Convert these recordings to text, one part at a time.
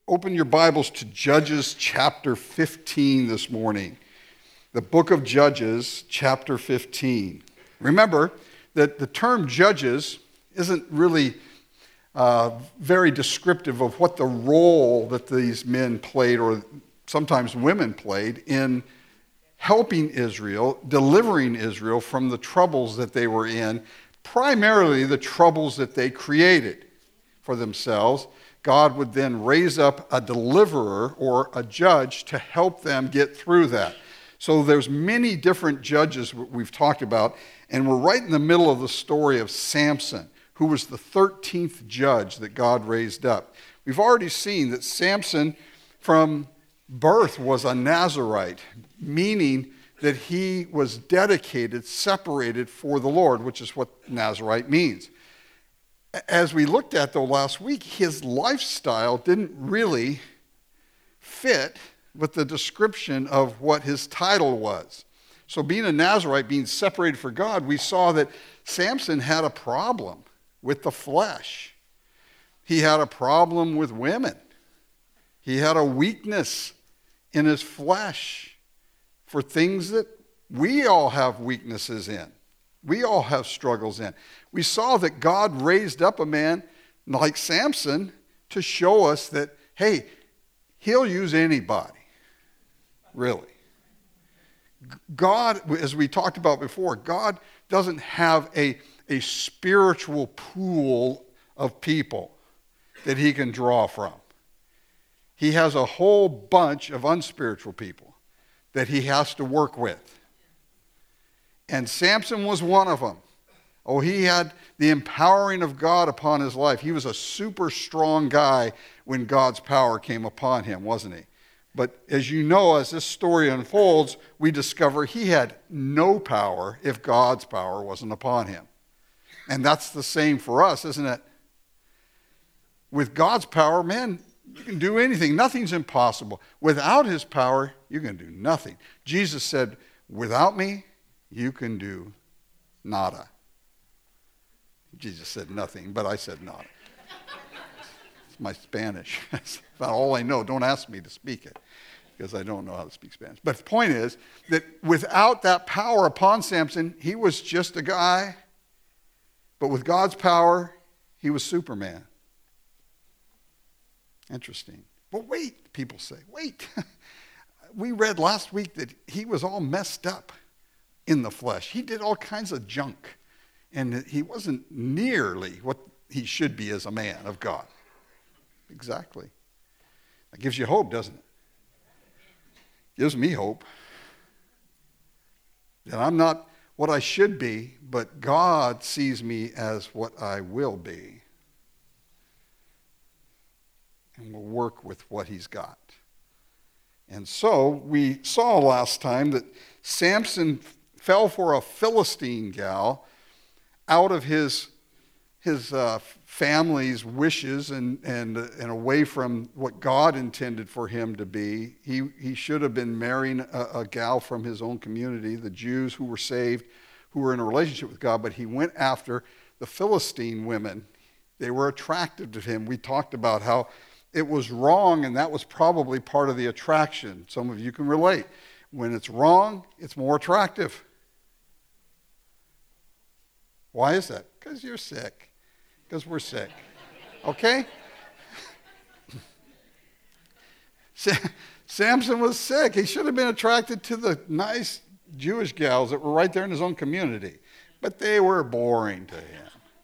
Open your Bibles to Judges chapter 15 this morning. The book of Judges, chapter 15. Remember that the term judges isn't really very descriptive of what the role that these men played, or sometimes women played, in helping Israel, delivering Israel from the troubles that they were in, primarily the troubles that they created for themselves. God would then raise up a deliverer or a judge to help them get through that. So there's many different judges we've talked about, and we're right in the middle of the story of Samson, who was the 13th judge that God raised up. We've already seen that Samson from birth was a Nazirite, meaning that he was dedicated, separated for the Lord, which is what Nazirite means. As we looked at, though, last week, his lifestyle didn't really fit with the description of what his title was. So being a Nazirite, being separated for God, we saw that Samson had a problem with the flesh. He had a problem with women. He had a weakness in his flesh for things that we all have weaknesses in. We all have struggles in. We saw that God raised up a man like Samson to show us that, hey, he'll use anybody, really. God, as we talked about before, God doesn't have a spiritual pool of people that he can draw from. He has a whole bunch of unspiritual people that he has to work with. And Samson was one of them. Oh, he had the empowering of God upon his life. He was a super strong guy when God's power came upon him, wasn't he? But as you know, as this story unfolds, we discover he had no power if God's power wasn't upon him. And that's the same for us, isn't it? With God's power, man, you can do anything. Nothing's impossible. Without his power, you can do nothing. Jesus said, without me, you can do nada. Jesus said nothing, but I said nada. It's my Spanish. That's about all I know. Don't ask me to speak it, because I don't know how to speak Spanish. But the point is that without that power upon Samson, he was just a guy. But with God's power, he was Superman. Interesting. But wait, people say, wait. We read last week that he was all messed up in the flesh. He did all kinds of junk. And he wasn't nearly what he should be as a man of God. Exactly. That gives you hope, doesn't it? Gives me hope. That I'm not what I should be, but God sees me as what I will be. And will work with what he's got. And so we saw last time that Samson fell for a Philistine gal out of his family's wishes and away from what God intended for him to be. He should have been marrying a gal from his own community, the Jews who were saved, who were in a relationship with God, but he went after the Philistine women. They were attractive to him. We talked about how it was wrong, and that was probably part of the attraction. Some of you can relate. When it's wrong, it's more attractive. Why is that? Because you're sick. Because we're sick. Okay? Samson was sick. He should have been attracted to the nice Jewish gals that were right there in his own community. But they were boring to him.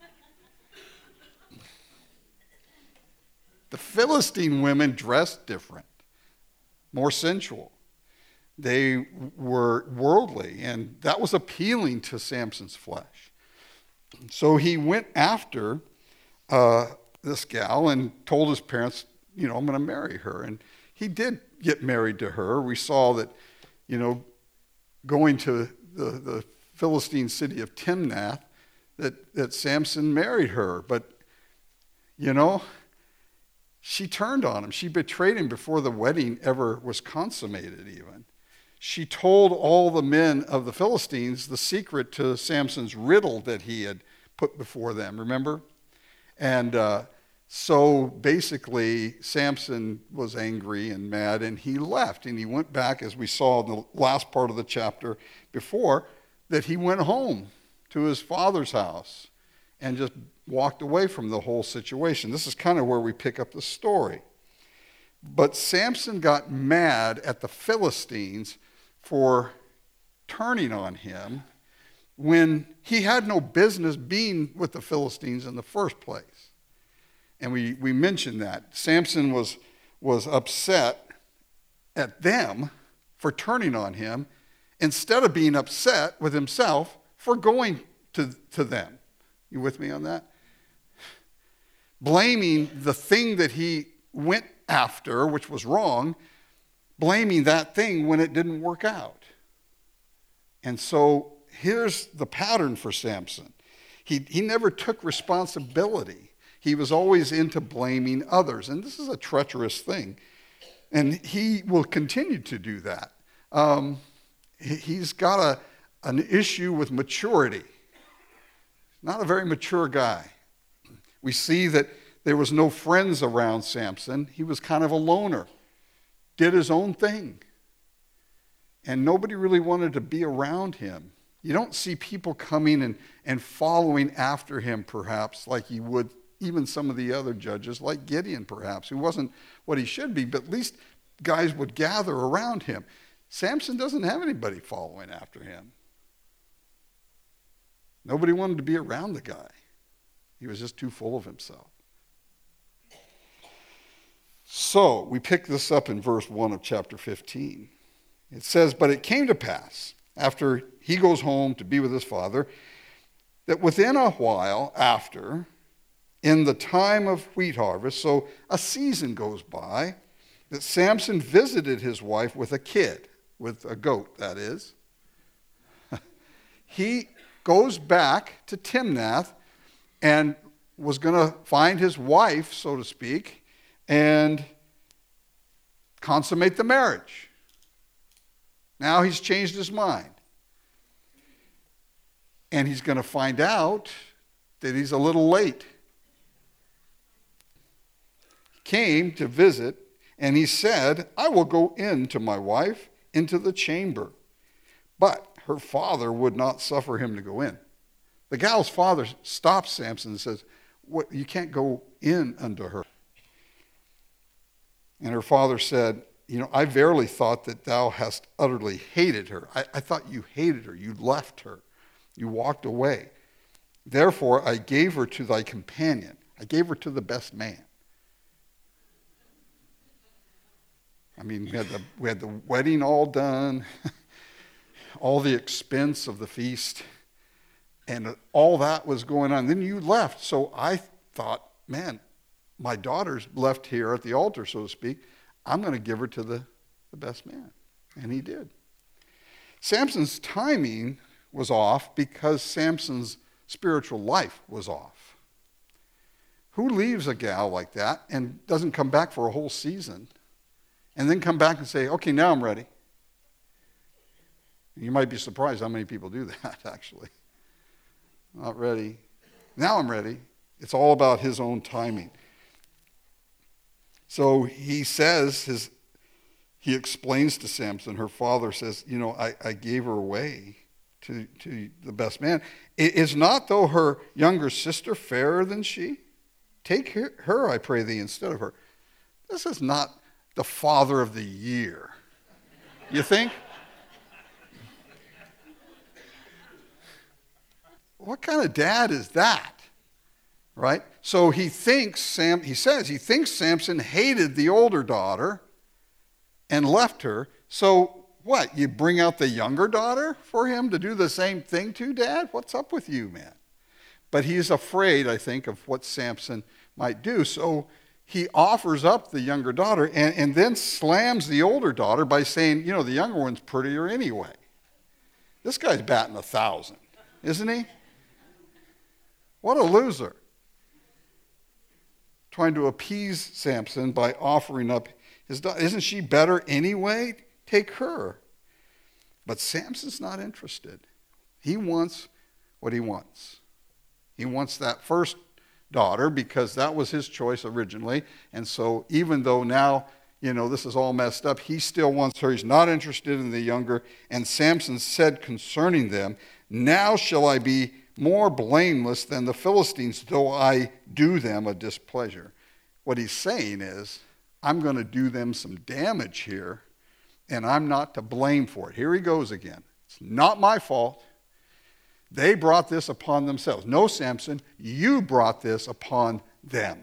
The Philistine women dressed different, more sensual. They were worldly, and that was appealing to Samson's flesh. So he went after this gal and told his parents, I'm going to marry her. And he did get married to her. We saw that, going to the Philistine city of Timnath, that Samson married her. But, she turned on him. She betrayed him before the wedding ever was consummated even. She told all the men of the Philistines the secret to Samson's riddle that he had put before them, remember? And So basically, Samson was angry and mad, and he left. And he went back, as we saw in the last part of the chapter before, that he went home to his father's house and just walked away from the whole situation. This is kind of where we pick up the story. But Samson got mad at the Philistines for turning on him when he had no business being with the Philistines in the first place. And we mentioned that. Samson was upset at them for turning on him instead of being upset with himself for going to them. You with me on that? Blaming the thing that he went after, which was wrong, blaming that thing when it didn't work out. And so here's the pattern for Samson. He never took responsibility. He was always into blaming others. And this is a treacherous thing. And he will continue to do that. He's got an issue with maturity. Not a very mature guy. We see that there was no friends around Samson. He was kind of a loner. Did his own thing. And nobody really wanted to be around him. You don't see people coming and following after him, perhaps, like you would even some of the other judges, like Gideon, perhaps, who wasn't what he should be, but at least guys would gather around him. Samson doesn't have anybody following after him. Nobody wanted to be around the guy. He was just too full of himself. So we pick this up in verse 1 of chapter 15. It says, "But it came to pass, after he goes home to be with his father, that within a while after, in the time of wheat harvest," so a season goes by, "that Samson visited his wife with a kid," with a goat, that is. He goes back to Timnath and was going to find his wife, so to speak, and consummate the marriage. Now he's changed his mind. And he's going to find out that he's a little late. Came to visit, and he said, "I will go in to my wife into the chamber." But her father would not suffer him to go in. The gal's father stops Samson and says, "What, you can't go in unto her." And her father said, "I verily thought that thou hast utterly hated her. I thought you hated her. You left her. You walked away. Therefore, I gave her to thy companion. I gave her to the best man." I mean, we had the wedding all done, all the expense of the feast, and all that was going on. Then you left. So I thought, man, my daughter's left here at the altar, so to speak. I'm going to give her to the best man. And he did. Samson's timing was off because Samson's spiritual life was off. Who leaves a gal like that and doesn't come back for a whole season and then come back and say, "Okay, now I'm ready"? You might be surprised how many people do that, actually. Not ready. Now I'm ready. It's all about his own timing. So he says, he explains to Samson, her father says, I gave her away to the best man. Is not, though, her younger sister fairer than she? Take her, I pray thee, instead of her. This is not the father of the year. You think? What kind of dad is that? Right? So he thinks Samson hated the older daughter and left her. So what? You bring out the younger daughter for him to do the same thing to, Dad? What's up with you, man? But he's afraid, I think, of what Samson might do. So he offers up the younger daughter and then slams the older daughter by saying, the younger one's prettier anyway. This guy's batting 1,000, isn't he? What a loser. Trying to appease Samson by offering up his daughter. Isn't she better anyway? Take her. But Samson's not interested. He wants what he wants. He wants that first daughter because that was his choice originally. And so even though now, this is all messed up, he still wants her. He's not interested in the younger. And Samson said concerning them, now shall I be more blameless than the Philistines, though I do them a displeasure. What he's saying is, I'm going to do them some damage here, and I'm not to blame for it. Here he goes again. It's not my fault. They brought this upon themselves. No, Samson, you brought this upon them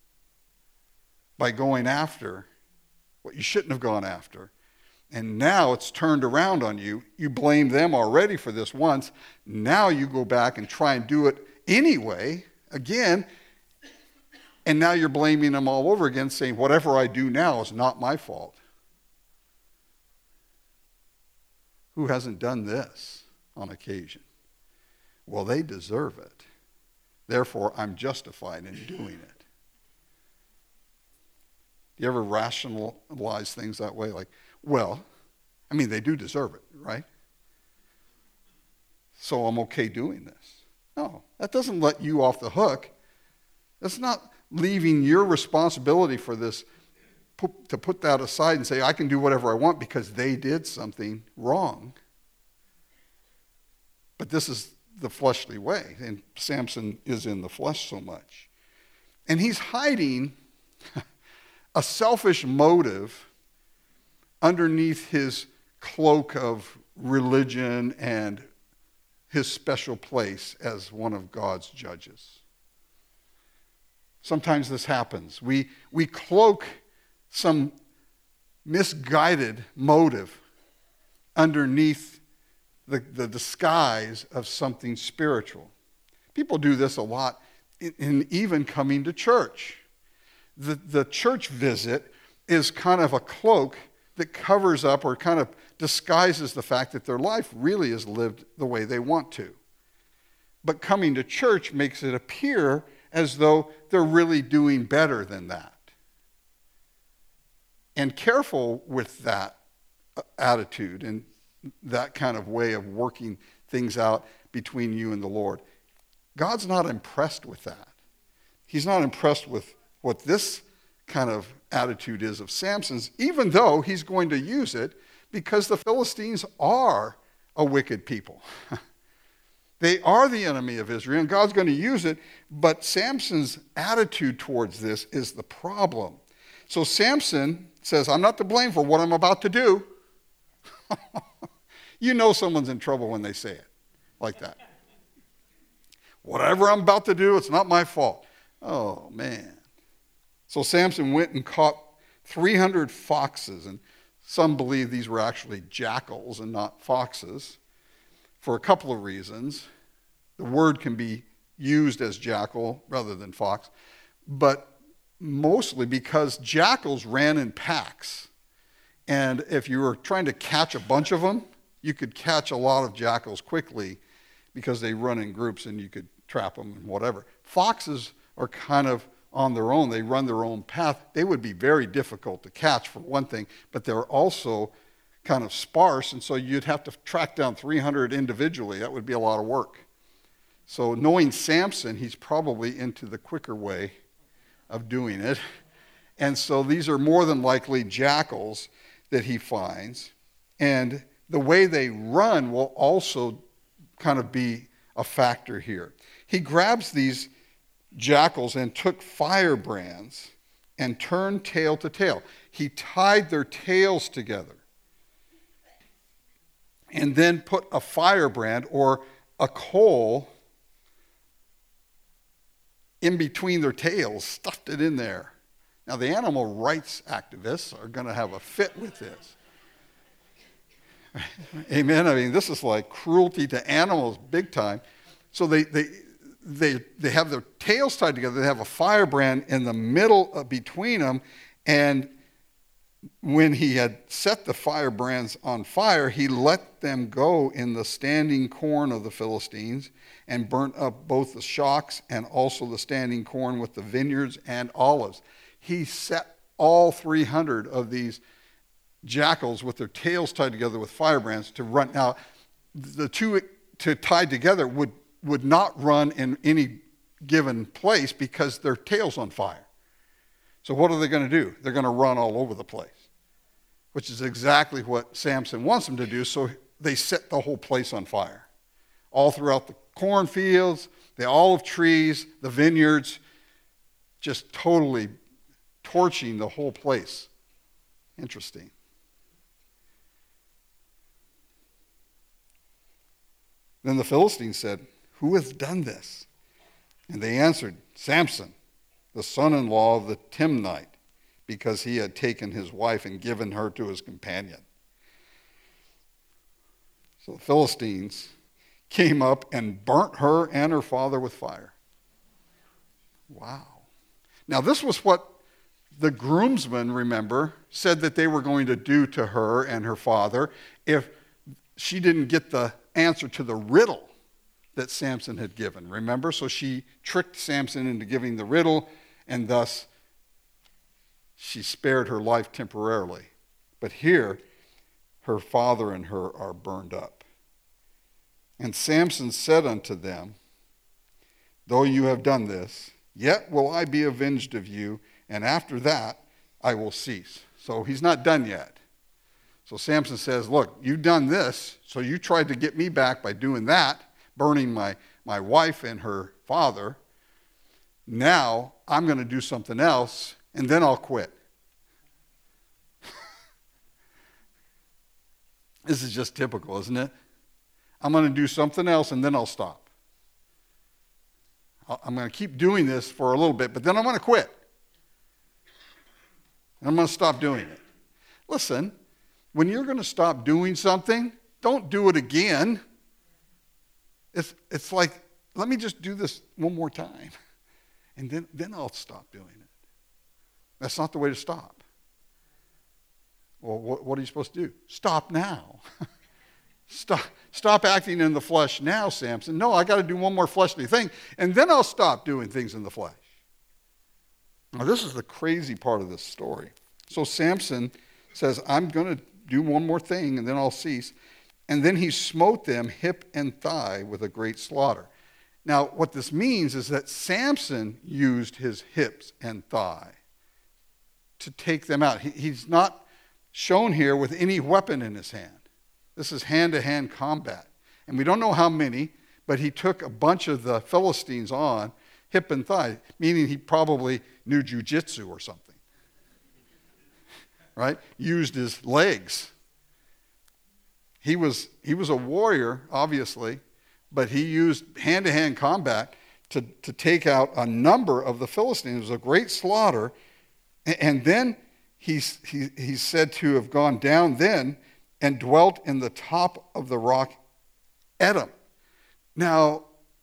by going after what you shouldn't have gone after. And now it's turned around on you. You blamed them already for this once. Now you go back and try and do it anyway, again, and now you're blaming them all over again, saying, whatever I do now is not my fault. Who hasn't done this on occasion? Well, they deserve it. Therefore, I'm justified in doing it. Do you ever rationalize things that way? Like, well, they do deserve it, right? So I'm okay doing this. No, that doesn't let you off the hook. That's not leaving your responsibility for this, to put that aside and say, I can do whatever I want because they did something wrong. But this is the fleshly way, and Samson is in the flesh so much. And he's hiding a selfish motive underneath his cloak of religion and his special place as one of God's judges. Sometimes this happens. We cloak some misguided motive underneath the disguise of something spiritual. People do this a lot in even coming to church. The church visit is kind of a cloak that covers up or kind of disguises the fact that their life really is lived the way they want to. But coming to church makes it appear as though they're really doing better than that. And careful with that attitude and that kind of way of working things out between you and the Lord. God's not impressed with that. He's not impressed with what this kind of attitude is of Samson's, even though he's going to use it because the Philistines are a wicked people. They are the enemy of Israel, and God's going to use it, but Samson's attitude towards this is the problem. So Samson says, I'm not to blame for what I'm about to do. You know someone's in trouble when they say it like that. Whatever I'm about to do, it's not my fault. Oh, man. So Samson went and caught 300 foxes, and some believe these were actually jackals and not foxes, for a couple of reasons. The word can be used as jackal rather than fox, but mostly because jackals ran in packs. And if you were trying to catch a bunch of them, you could catch a lot of jackals quickly because they run in groups and you could trap them and whatever. Foxes are kind of on their own. They run their own path. They would be very difficult to catch for one thing, but they're also kind of sparse, and so you'd have to track down 300 individually. That would be a lot of work. So knowing Samson, he's probably into the quicker way of doing it. And so these are more than likely jackals that he finds. And the way they run will also kind of be a factor here. He grabs these jackals and took firebrands and turned tail to tail. He tied their tails together and then put a firebrand or a coal in between their tails, stuffed it in there. Now, the animal rights activists are going to have a fit with this. Amen? I mean, this is like cruelty to animals big time. So they have their tails tied together. They have a firebrand in the middle between them. And when he had set the firebrands on fire, he let them go in the standing corn of the Philistines and burnt up both the shocks and also the standing corn with the vineyards and olives. He set all 300 of these jackals with their tails tied together with firebrands to run. Now, the two tied together would not run in any given place because their tail's on fire. So what are they going to do? They're going to run all over the place, which is exactly what Samson wants them to do. So they set the whole place on fire. All throughout the cornfields, the olive trees, the vineyards, just totally torching the whole place. Interesting. Then the Philistines said, "Who hath done this?" And they answered, "Samson, the son-in-law of the Timnite, because he had taken his wife and given her to his companion." So the Philistines came up and burnt her and her father with fire. Wow. Now this was what the groomsmen, remember, said that they were going to do to her and her father if she didn't get the answer to the riddle that Samson had given. Remember? So she tricked Samson into giving the riddle, and thus she spared her life temporarily. But here, her father and her are burned up. And Samson said unto them, "Though you have done this, yet will I be avenged of you, and after that I will cease." So he's not done yet. So Samson says, look, you've done this, so you tried to get me back by doing that, burning my wife and her father. Now I'm going to do something else, and then I'll quit. This is just typical, isn't it? I'm going to do something else, and then I'll stop. I'm going to keep doing this for a little bit, but then I'm going to quit. I'm going to stop doing it. Listen, when you're going to stop doing something, don't do it again. It's like, let me just do this one more time, and then I'll stop doing it. That's not the way to stop. Well, what are you supposed to do? Stop now. Stop acting in the flesh now, Samson. No, I got to do one more fleshly thing, and then I'll stop doing things in the flesh. Now, this is the crazy part of this story. So Samson says, I'm going to do one more thing, and then I'll cease. And then he smote them hip and thigh with a great slaughter. Now, what this means is that Samson used his hips and thigh to take them out. He's not shown here with any weapon in his hand. This is hand-to-hand combat. And we don't know how many, but he took a bunch of the Philistines on, hip and thigh, meaning he probably knew jujitsu or something. Right? Used his legs. He was a warrior, obviously, but he used hand-to-hand combat to take out a number of the Philistines. It was a great slaughter. And then he's said to have gone down then and dwelt in the top of the rock Edom. Now,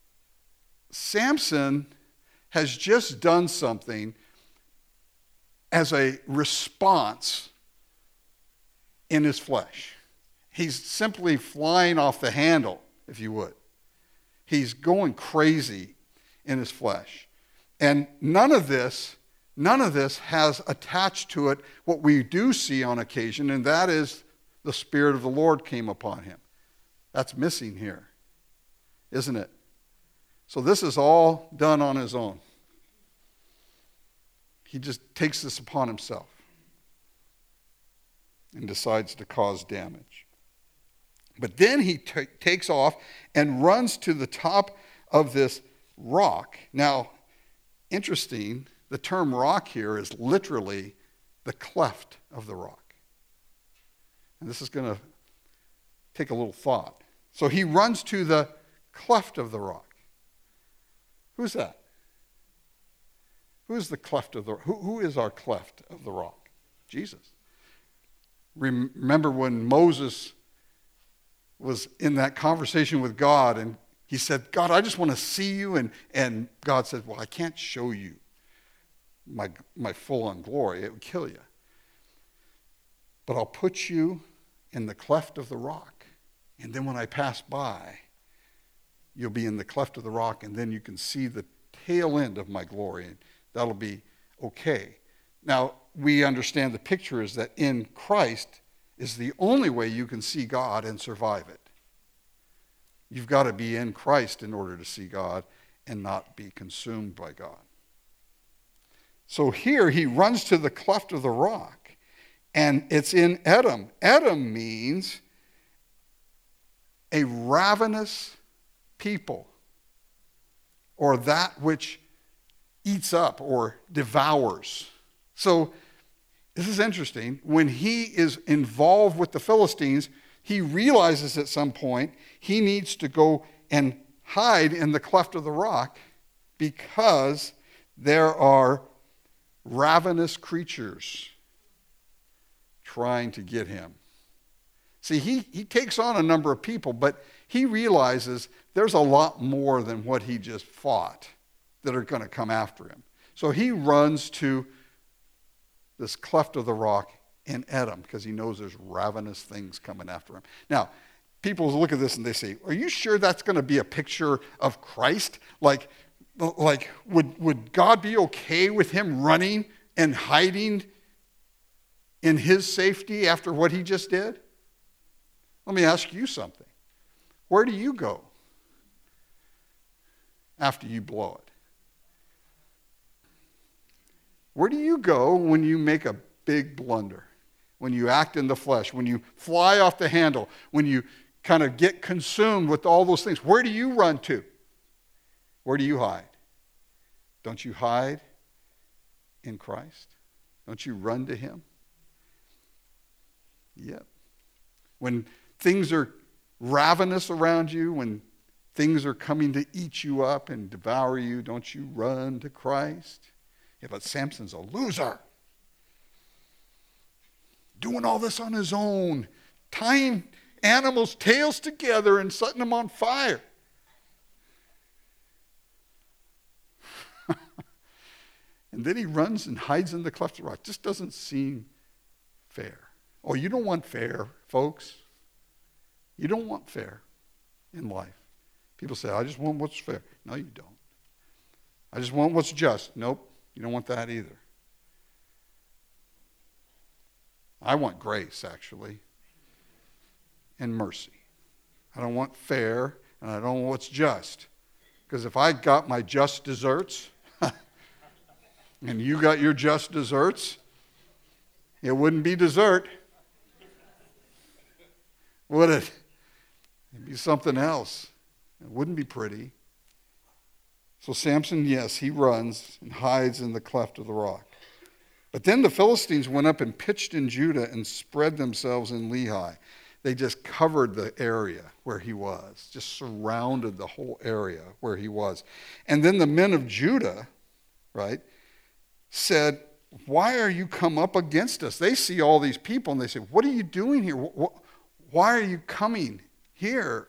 Samson has just done something as a response in his flesh. He's simply flying off the handle, if you would. He's going crazy in his flesh. And none of this has attached to it what we do see on occasion, and that is the Spirit of the Lord came upon him. That's missing here, isn't it? So this is all done on his own. He just takes this upon himself and decides to cause damage. But then he takes off and runs to the top of this rock. Now, interesting, the term rock here is literally the cleft of the rock. And this is going to take a little thought. So he runs to the cleft of the rock. Who's that? Who is the cleft of the rock? Who is our cleft of the rock? Jesus. Remember when Moses was in that conversation with God and he said, God, I just want to see you. And God said, well, I can't show you my full-on glory. It would kill you. But I'll put you in the cleft of the rock. And then when I pass by, you'll be in the cleft of the rock, and then you can see the tail end of my glory. And that'll be okay. Now, we understand the picture is that in Christ is the only way you can see God and survive it. You've got to be in Christ in order to see God. and not be consumed by God. So here he runs to the cleft of the rock, and it's in Edom. Edom means a ravenous people, or that which eats up or devours. So this is interesting. When he is involved with the Philistines, he realizes at some point he needs to go and hide in the cleft of the rock because there are ravenous creatures trying to get him. See, he takes on a number of people, but he realizes there's a lot more than what he just fought that are going to come after him. So he runs to this cleft of the rock in Edom because he knows there's ravenous things coming after him. Now, people look at this and they say, are you sure that's going to be a picture of Christ? Like would God be okay with him running and hiding in his safety after what he just did? Let me ask you something. Where do you go after you blow it? Where do you go when you make a big blunder? When you act in the flesh, when you fly off the handle, when you kind of get consumed with all those things, where do you run to? Where do you hide? Don't you hide in Christ? Don't you run to him? Yep. When things are ravenous around you, when things are coming to eat you up and devour you, don't you run to Christ? Yeah, but Samson's a loser. Doing all this on his own, tying animals' tails together and setting them on fire. And then he runs and hides in the cleft of the rock. Just doesn't seem fair. Oh, you don't want fair, folks. You don't want fair in life. People say, I just want what's fair. No, you don't. I just want what's just. Nope, you don't want that either. I want grace, actually, and mercy. I don't want fair, and I don't want what's just. Because if I got my just desserts, and you got your just desserts, it wouldn't be dessert, would it? It'd be something else. It wouldn't be pretty. So Samson, yes, he runs and hides in the cleft of the rock. But then the Philistines went up and pitched in Judah and spread themselves in Lehi. They just covered the area where he was, just surrounded the whole area where he was. And then the men of Judah, right, said, why are you come up against us? They see all these people and they say, what are you doing here? Why are you coming here?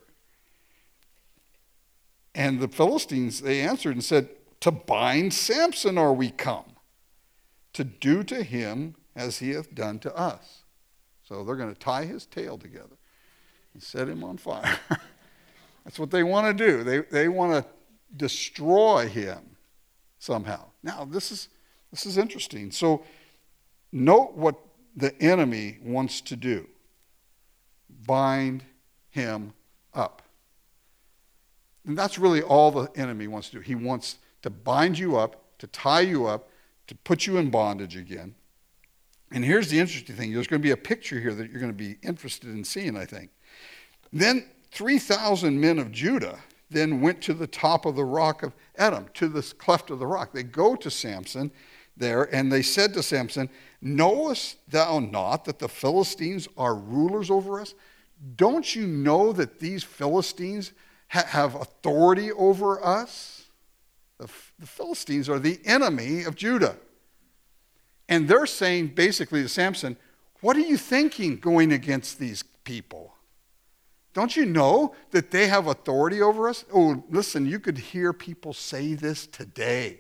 And the Philistines, they answered and said, to bind Samson are we come, to do to him as he hath done to us. So they're going to tie his tail together and set him on fire. That's what they want to do. They want to destroy him somehow. Now, this is interesting. So note what the enemy wants to do. Bind him up. And that's really all the enemy wants to do. He wants to bind you up, to tie you up, to put you in bondage again. And here's the interesting thing. There's going to be a picture here that you're going to be interested in seeing, I think. Then 3,000 men of Judah then went to the top of the rock of Edom, to this cleft of the rock. They go to Samson there, and they said to Samson, knowest thou not that the Philistines are rulers over us? Don't you know that these Philistines have authority over us? The Philistines are the enemy of Judah. And they're saying basically to Samson, what are you thinking going against these people? Don't you know that they have authority over us? Oh, listen, you could hear people say this today.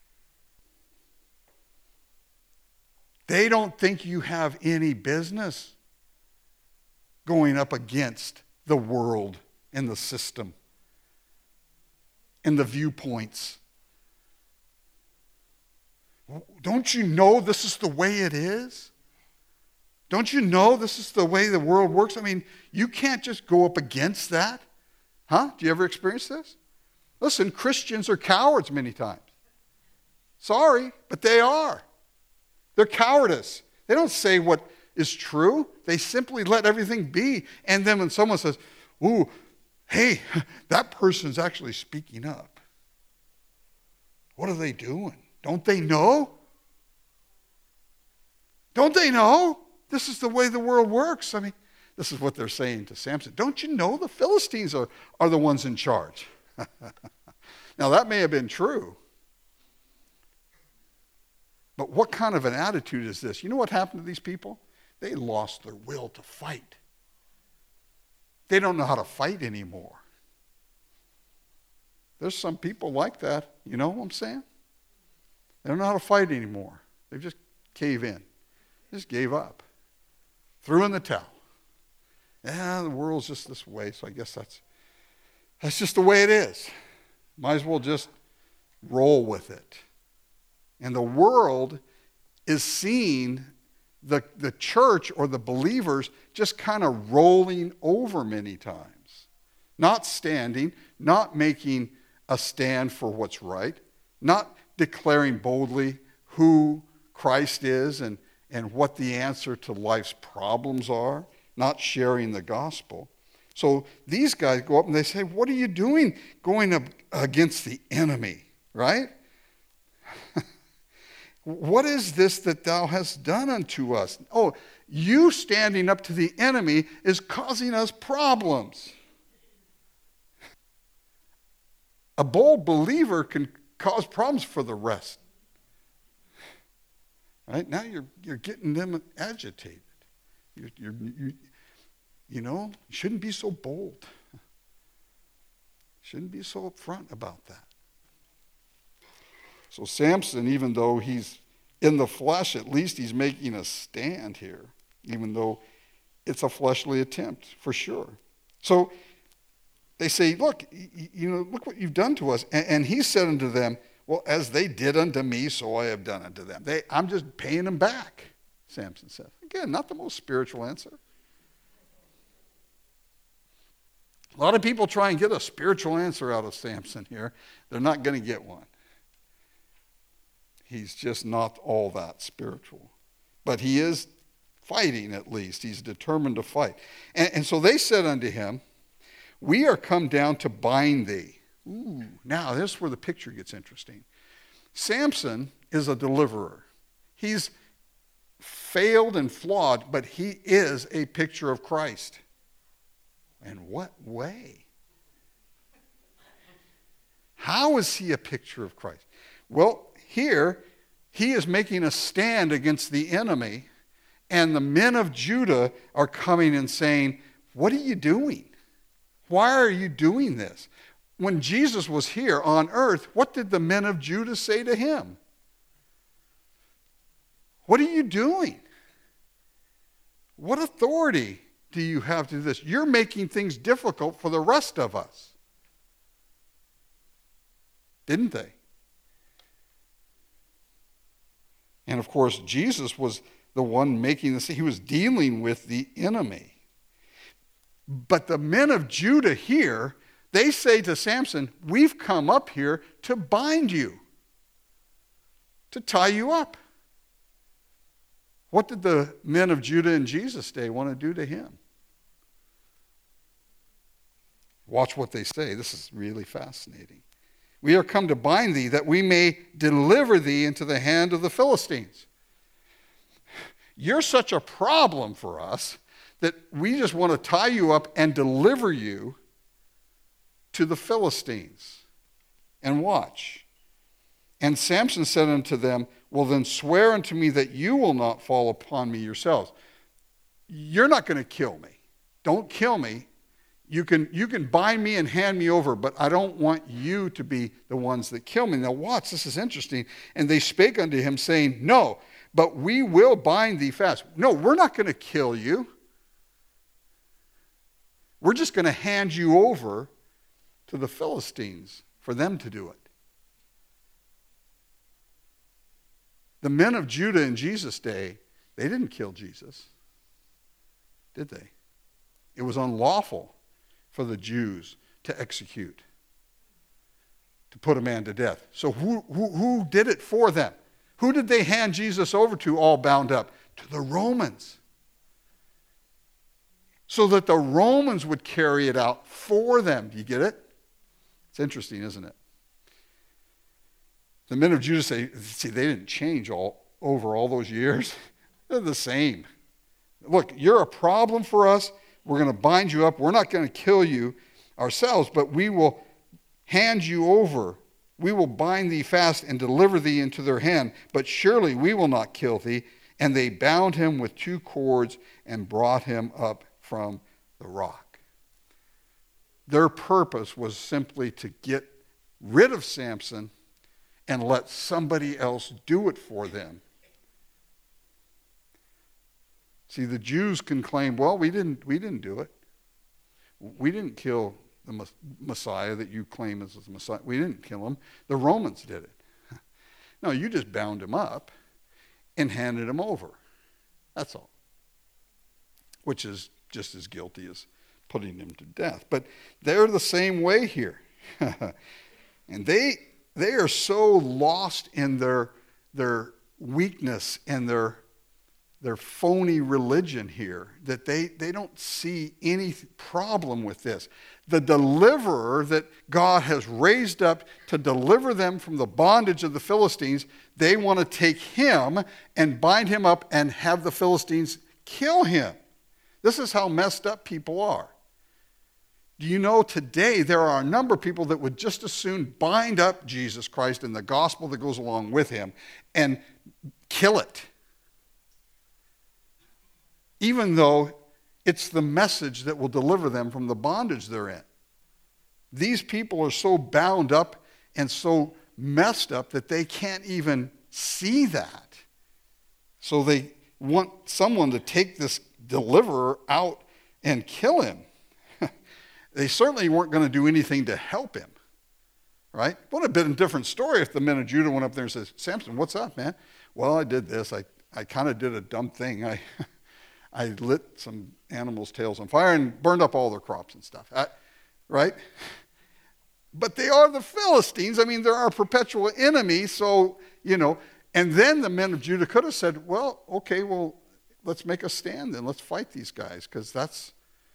They don't think you have any business going up against the world and the system and the viewpoints. Don't you know this is the way it is? Don't you know this is the way the world works? I mean, you can't just go up against that. Huh? Do you ever experience this? Listen, Christians are cowards many times. Sorry, but they are. They're cowardice. They don't say what is true. They simply let everything be. And then when someone says, ooh, hey, that person's actually speaking up. What are they doing? Don't they know? Don't they know? This is the way the world works. I mean, this is what they're saying to Samson. Don't you know the Philistines are the ones in charge? Now, that may have been true. But what kind of an attitude is this? You know what happened to these people? They lost their will to fight. They don't know how to fight anymore. There's some people like that. You know what I'm saying? They don't know how to fight anymore. They just cave in. Just gave up. Threw in the towel. Yeah, the world's just this way, so I guess that's just the way it is. Might as well just roll with it. And the world is seeing the church or the believers just kind of rolling over many times. Not standing, not making a stand for what's right, not declaring boldly who Christ is and what the answer to life's problems are, not sharing the gospel. So these guys go up and they say, what are you doing going up against the enemy, right? What is this that thou hast done unto us? Oh, you standing up to the enemy is causing us problems. A bold believer can cause problems for the rest. Right? Now you're getting them agitated. You shouldn't be so bold. Shouldn't be so upfront about that. So Samson, even though he's in the flesh, at least he's making a stand here, even though it's a fleshly attempt, for sure. So they say, look, look what you've done to us. And he said unto them, well, as they did unto me, so I have done unto them. I'm just paying them back, Samson said. Again, not the most spiritual answer. A lot of people try and get a spiritual answer out of Samson here. They're not going to get one. He's just not all that spiritual. But he is fighting at least. He's determined to fight. And so they said unto him, we are come down to bind thee. Ooh, now this is where the picture gets interesting. Samson is a deliverer. He's failed and flawed, but he is a picture of Christ. In what way? How is he a picture of Christ? Well, here, he is making a stand against the enemy, and the men of Judah are coming and saying, what are you doing? Why are you doing this? When Jesus was here on earth, what did the men of Judah say to him? What are you doing? What authority do you have to do this? You're making things difficult for the rest of us. Didn't they? And of course, Jesus was the one making this. He was dealing with the enemy. But the men of Judah here, they say to Samson, we've come up here to bind you, to tie you up. What did the men of Judah in Jesus' day want to do to him? Watch what they say. This is really fascinating. We are come to bind thee that we may deliver thee into the hand of the Philistines. You're such a problem for us that we just want to tie you up and deliver you to the Philistines. And watch. And Samson said unto them, well, then swear unto me that you will not fall upon me yourselves. You're not going to kill me. Don't kill me. You can bind me and hand me over, but I don't want you to be the ones that kill me. Now watch, this is interesting. And they spake unto him, saying, no, but we will bind thee fast. No, we're not going to kill you. We're just going to hand you over to the Philistines for them to do it. The men of Judah in Jesus' day, they didn't kill Jesus, did they? It was unlawful for the Jews to execute. to put a man to death. So who did it for them? Who did they hand Jesus over to all bound up? To the Romans. So that the Romans would carry it out for them. Do you get it? It's interesting, isn't it? The men of Judah say, see, they didn't change over all those years. They're the same. Look, you're a problem for us. We're going to bind you up. We're not going to kill you ourselves, but we will hand you over. We will bind thee fast and deliver thee into their hand, but surely we will not kill thee. And they bound him with 2 cords and brought him up from the rock. Their purpose was simply to get rid of Samson and let somebody else do it for them. See, the Jews can claim, well, we didn't do it. We didn't kill the Messiah that you claim is the Messiah. We didn't kill him. The Romans did it. No, you just bound him up and handed him over. That's all. Which is just as guilty as putting him to death. But they're the same way here. And they are so lost in their weakness and their phony religion here that they don't see any problem with this. The deliverer that God has raised up to deliver them from the bondage of the Philistines, they want to take him and bind him up and have the Philistines kill him. This is how messed up people are. Do you know today there are a number of people that would just as soon bind up Jesus Christ and the gospel that goes along with him and kill it, even though it's the message that will deliver them from the bondage they're in. These people are so bound up and so messed up that they can't even see that. So they want someone to take this deliverer out and kill him. They certainly weren't going to do anything to help him, right? It would have been a different story if the men of Judah went up there and said, Samson, what's up, man? Well, I did this. I kind of did a dumb thing. I lit some animals' tails on fire and burned up all their crops and stuff, right? But they are the Philistines. I mean, they're our perpetual enemy, so, and then the men of Judah could have said, well, okay, well, let's make a stand then. Let's fight these guys, because that's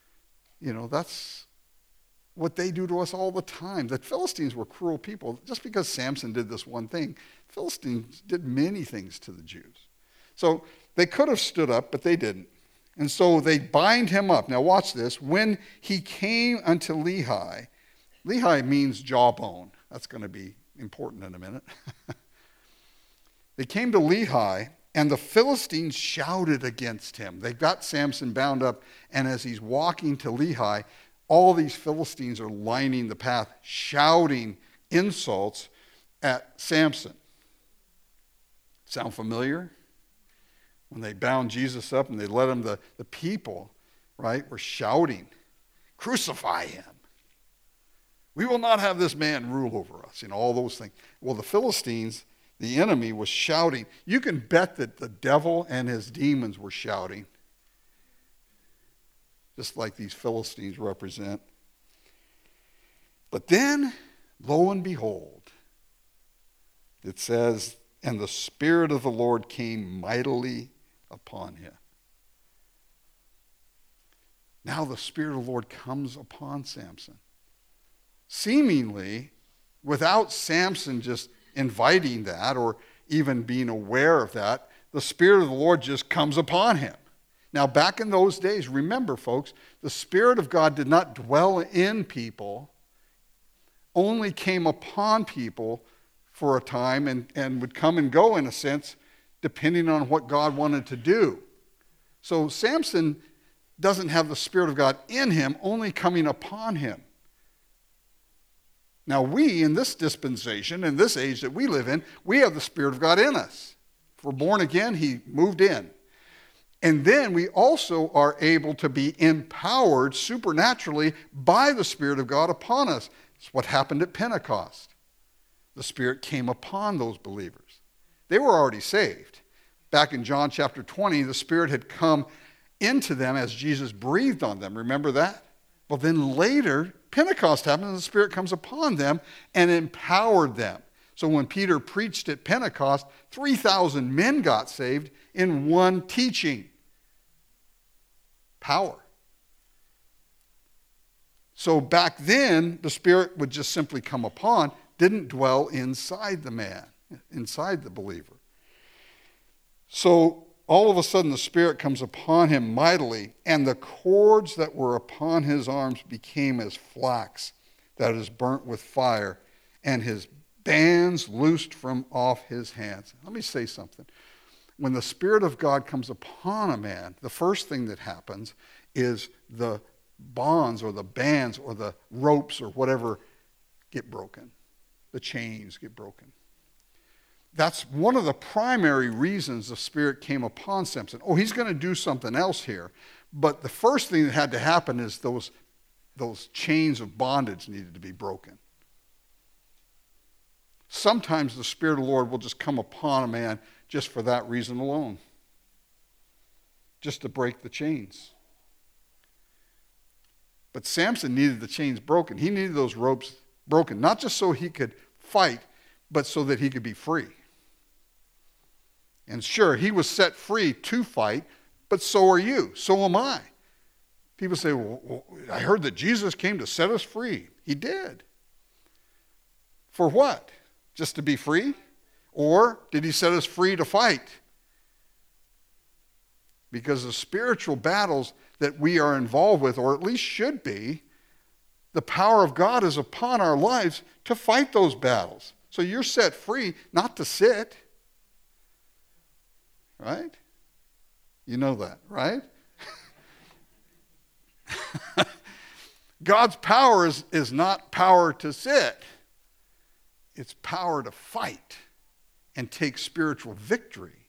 what they do to us all the time. The Philistines were cruel people. Just because Samson did this one thing, Philistines did many things to the Jews. So they could have stood up, but they didn't. And so they bind him up. Now watch this. When he came unto Lehi, Lehi means jawbone. That's going to be important in a minute. They came to Lehi, and the Philistines shouted against him. They got Samson bound up, and as he's walking to Lehi, all these Philistines are lining the path, shouting insults at Samson. Sound familiar? When they bound Jesus up and they let him, the people, right, were shouting, crucify him. We will not have this man rule over us, all those things. Well, the Philistines, the enemy, was shouting. You can bet that the devil and his demons were shouting, just like these Philistines represent. But then, lo and behold, it says, and the Spirit of the Lord came mightily upon him. Now the Spirit of the Lord comes upon Samson, seemingly without Samson just inviting that or even being aware of that. The Spirit of the Lord just comes upon him. Now, back in those days, remember, folks, the Spirit of God did not dwell in people, only came upon people for a time and would come and go, in a sense, depending on what God wanted to do. So Samson doesn't have the Spirit of God in him, only coming upon him. Now we, in this dispensation, in this age that we live in, we have the Spirit of God in us. If we're born again, he moved in. And then we also are able to be empowered supernaturally by the Spirit of God upon us. It's what happened at Pentecost. The Spirit came upon those believers. They were already saved. Back in John chapter 20, the Spirit had come into them as Jesus breathed on them. Remember that? Well, then later, Pentecost happened and the Spirit comes upon them and empowered them. So when Peter preached at Pentecost, 3,000 men got saved in one teaching. Power. So back then, the Spirit would just simply come upon, didn't dwell inside the man, inside the believer. So all of a sudden, the Spirit comes upon him mightily, and the cords that were upon his arms became as flax that is burnt with fire, and his bands loosed from off his hands. Let me say something. When the Spirit of God comes upon a man, the first thing that happens is the bonds or the bands or the ropes or whatever get broken. The chains get broken. That's one of the primary reasons the Spirit came upon Samson. Oh, he's going to do something else here. But the first thing that had to happen is those chains of bondage needed to be broken. Sometimes the Spirit of the Lord will just come upon a man just for that reason alone. Just to break the chains. But Samson needed the chains broken. He needed those ropes broken, not just so he could fight, but so that he could be free. And sure, he was set free to fight, but so are you. So am I. People say, well, I heard that Jesus came to set us free. He did. For what? Just to be free? Or did he set us free to fight? Because the spiritual battles that we are involved with, or at least should be, the power of God is upon our lives to fight those battles. So you're set free not to sit. Right? You know that, right? God's power is not power to sit. It's power to fight and take spiritual victory.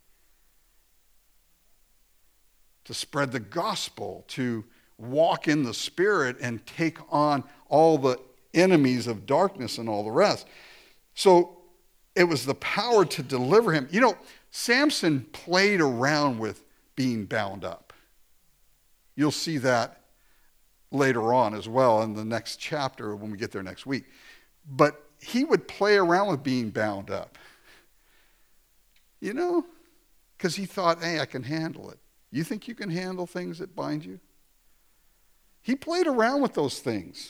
To spread the gospel, to walk in the Spirit and take on all the enemies of darkness and all the rest. So it was the power to deliver him. You know, Samson played around with being bound up. You'll see that later on as well in the next chapter when we get there next week. But he would play around with being bound up. You know, because he thought, hey, I can handle it. You think you can handle things that bind you? He played around with those things.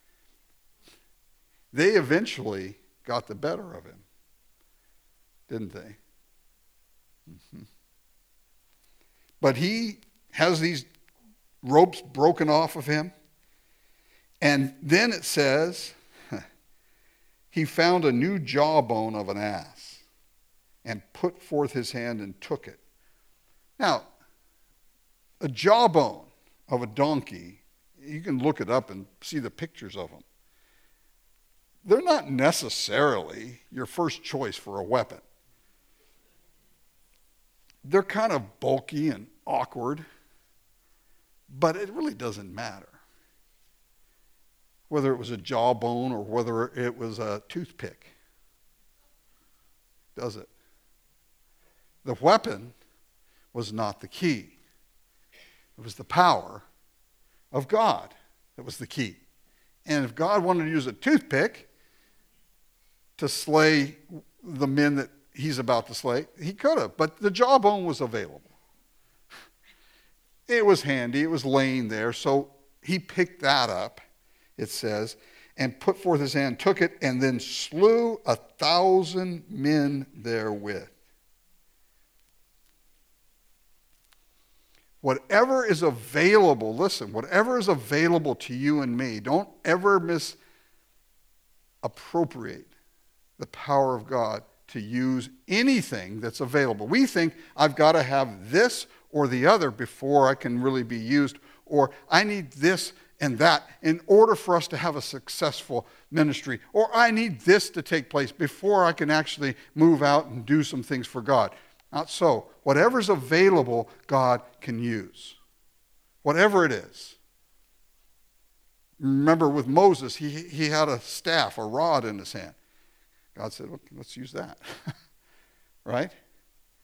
They eventually got the better of him, didn't they? Mm-hmm. But he has these ropes broken off of him. And then it says, he found a new jawbone of an ass and put forth his hand and took it. Now, a jawbone of a donkey, you can look it up and see the pictures of them. They're not necessarily your first choice for a weapon. They're kind of bulky and awkward, but it really doesn't matter whether it was a jawbone or whether it was a toothpick. Does it? The weapon was not the key. It was the power of God that was the key. And if God wanted to use a toothpick to slay the men that he's about to slay, he could have. But the jawbone was available. It was handy. It was laying there. So he picked that up, it says, and put forth his hand, took it, and then slew 1,000 men therewith. Whatever is available, listen, whatever is available to you and me, don't ever misappropriate the power of God to use anything that's available. We think I've got to have this or the other before I can really be used, or I need this and that in order for us to have a successful ministry, or I need this to take place before I can actually move out and do some things for God. Not so. Whatever's available, God can use. Whatever it is. Remember with Moses, he had a staff, a rod in his hand. God said, well, let's use that. Right?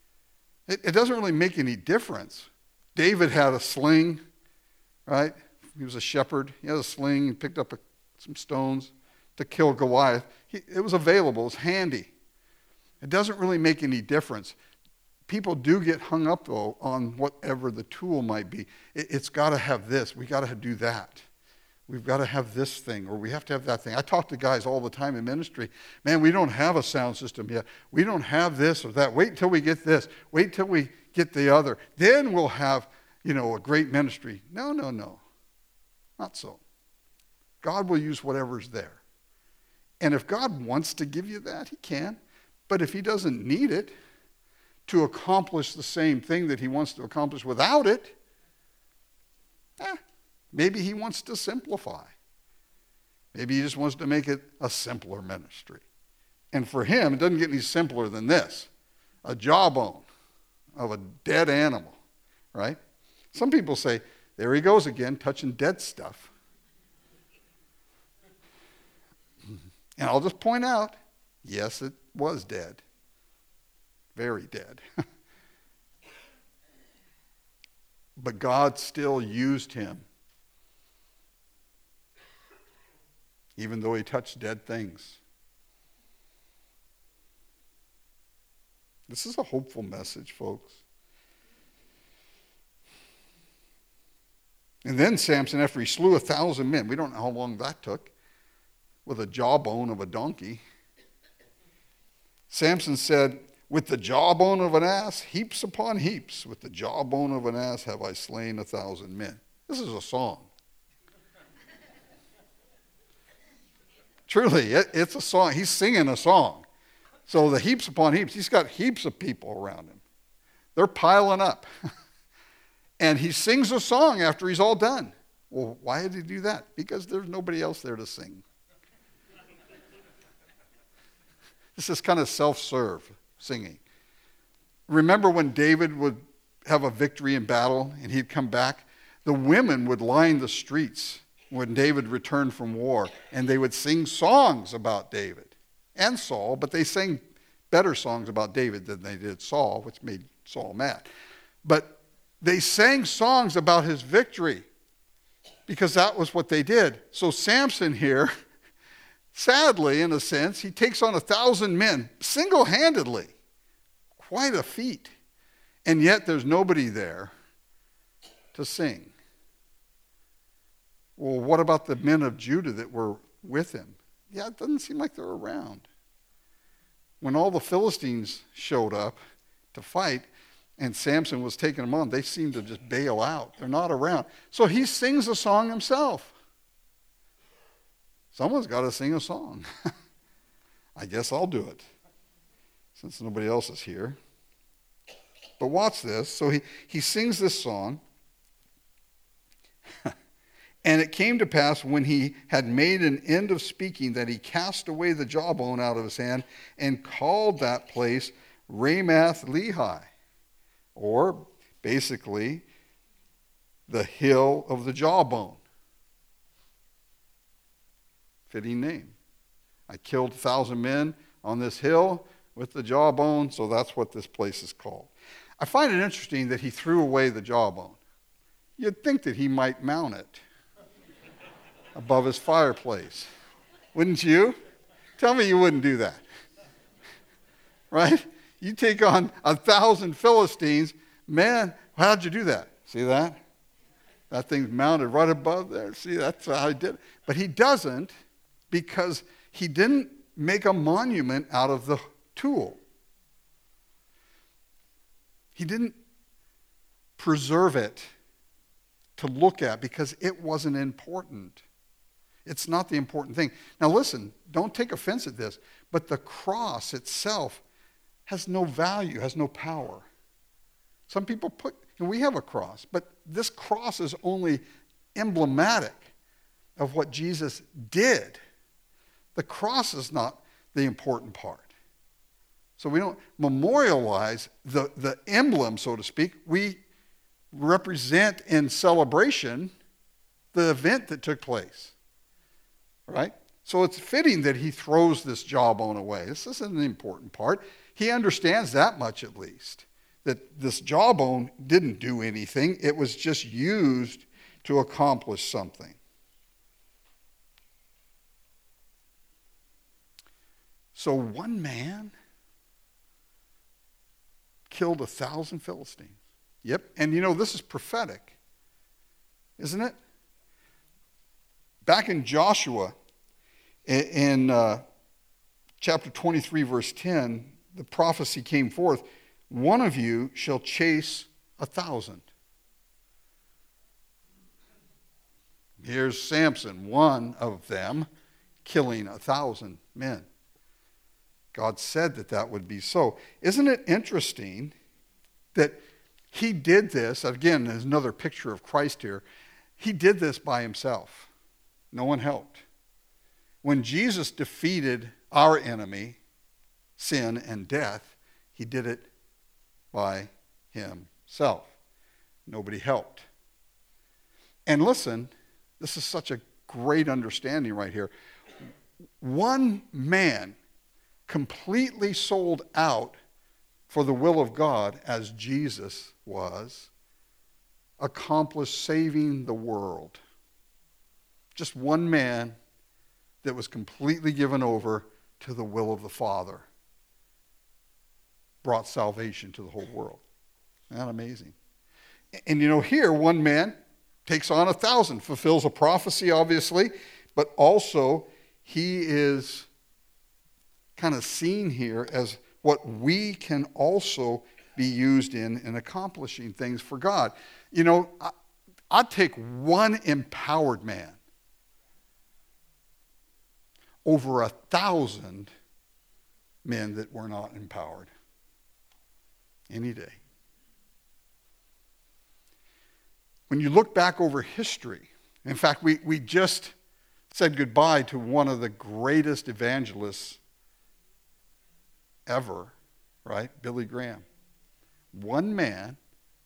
It doesn't really make any difference. David had a sling, right? He was a shepherd. He had a sling. He picked up some stones to kill Goliath. It was available. It was handy. It doesn't really make any difference. People do get hung up, though, on whatever the tool might be. It's got to have this. We got to do that. We've got to have this thing, or we have to have that thing. I talk to guys all the time in ministry. Man, we don't have a sound system yet. We don't have this or that. Wait until we get this. Wait till we get the other. Then we'll have, a great ministry. No. Not so. God will use whatever's there. And if God wants to give you that, he can. But if he doesn't need it to accomplish the same thing that he wants to accomplish without it, maybe he wants to simplify. Maybe he just wants to make it a simpler ministry. And for him, it doesn't get any simpler than this. A jawbone of a dead animal, right? Some people say, there he goes again, touching dead stuff. And I'll just point out, yes, it was dead. Very dead. But God still used him. Even though he touched dead things. This is a hopeful message, folks. And then Samson, after he slew 1,000 men, we don't know how long that took, with a jawbone of a donkey. Samson said, with the jawbone of an ass, heaps upon heaps. With the jawbone of an ass have I slain 1,000 men. This is a song. Truly, it's a song. He's singing a song. So the heaps upon heaps, he's got heaps of people around him. They're piling up. And he sings a song after he's all done. Well, why did he do that? Because there's nobody else there to sing. This is kind of self-serve singing. Remember when David would have a victory in battle and he'd come back? The women would line the streets when David returned from war, and they would sing songs about David and Saul, but they sang better songs about David than they did Saul, which made Saul mad. But they sang songs about his victory because that was what they did. So Samson here, sadly, in a sense, he takes on 1,000 men single-handedly. Quite a feat. And yet there's nobody there to sing. Well, what about the men of Judah that were with him? Yeah, it doesn't seem like they're around. When all the Philistines showed up to fight and Samson was taking them on, they seemed to just bail out. They're not around. So he sings a song himself. Someone's got to sing a song. I guess I'll do it, since nobody else is here. But watch this. So he sings this song. And it came to pass when he had made an end of speaking that he cast away the jawbone out of his hand and called that place Ramath Lehi, or basically the hill of the jawbone. Fitting name. I killed 1,000 men on this hill with the jawbone, so that's what this place is called. I find it interesting that he threw away the jawbone. You'd think that he might mount it above his fireplace. Wouldn't you? Tell me you wouldn't do that. Right? You take on 1,000 Philistines. Man, how'd you do that? See that? That thing's mounted right above there. See, that's how he did it. But he doesn't, because he didn't make a monument out of the tool. He didn't preserve it to look at because it wasn't important. It's not the important thing. Now listen, don't take offense at this, but the cross itself has no value, has no power. Some people we have a cross, but this cross is only emblematic of what Jesus did. The cross is not the important part. So we don't memorialize the emblem, so to speak. We represent in celebration the event that took place. Right? So it's fitting that he throws this jawbone away. This isn't an important part. He understands that much at least, that this jawbone didn't do anything. It was just used to accomplish something. So one man killed 1,000 Philistines. Yep. And this is prophetic, isn't it? Back in Joshua, in chapter 23, verse 10, the prophecy came forth, one of you shall chase 1,000. Here's Samson, one of them, killing 1,000 men. God said that would be so. Isn't it interesting that he did this? Again, there's another picture of Christ here. He did this by himself. No one helped. When Jesus defeated our enemy, sin and death, he did it by himself. Nobody helped. And listen, this is such a great understanding right here. One man completely sold out for the will of God, as Jesus was, accomplished saving the world. Just one man that was completely given over to the will of the Father brought salvation to the whole world. Isn't that amazing? And here one man takes on 1,000, fulfills a prophecy, obviously, but also he is kind of seen here as what we can also be used in accomplishing things for God. I'd take one empowered man over 1,000 men that were not empowered any day. When you look back over history, in fact, we just said goodbye to one of the greatest evangelists ever, right? Billy Graham. One man,